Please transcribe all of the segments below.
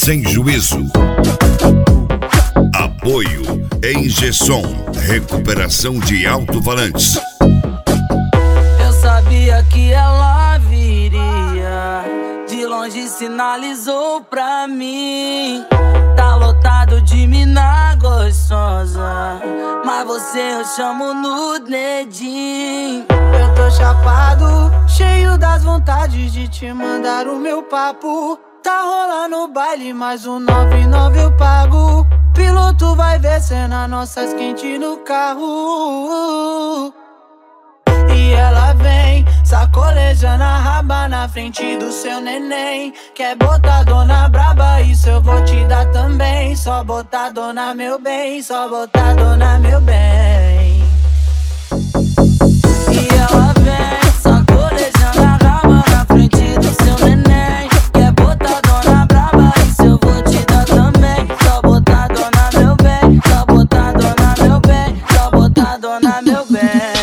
Sem Juízo. Apoio Engesson, recuperação de alto-falantes. Eu sabia que ela viria, de longe sinalizou pra mim. Tá lotado de mina gostosa, mas você eu chamo no dedinho. Eu tô chapado, cheio das vontades de te mandar o meu papo. Tá rolando o baile, mais um 99 eu pago. Piloto vai ver cena nossas quentes no carro. E ela vem, sacolejando a raba na frente do seu neném. Quer botar dona braba, isso eu vou te dar também. Só botar dona meu bem, só botar dona meu bem. E ela vem, sacolejando a raba na frente do seu neném. Quer botar dona braba, isso eu vou te dar também. Só botar dona meu bem, só botar dona meu bem, só botar dona meu bem.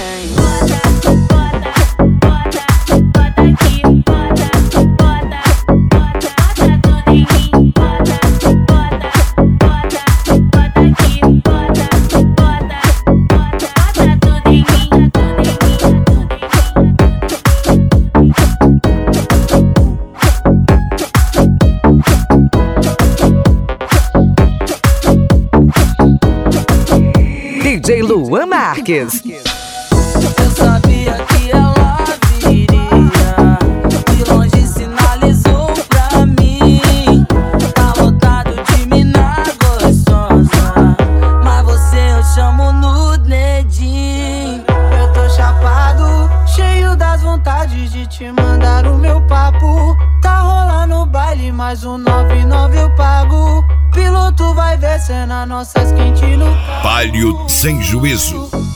DJ Luan Marques. Eu sabia que ela viria, de longe sinalizou pra mim. Tá lotado de mina gostosa, mas você eu chamo no dedinho. Eu tô chapado, cheio das vontades de te mandar o meu papo. Tá rolando o baile, mais um 99 eu pago. Piloto vai ver cena nossas quentes no carro. Palio Sem Juízo.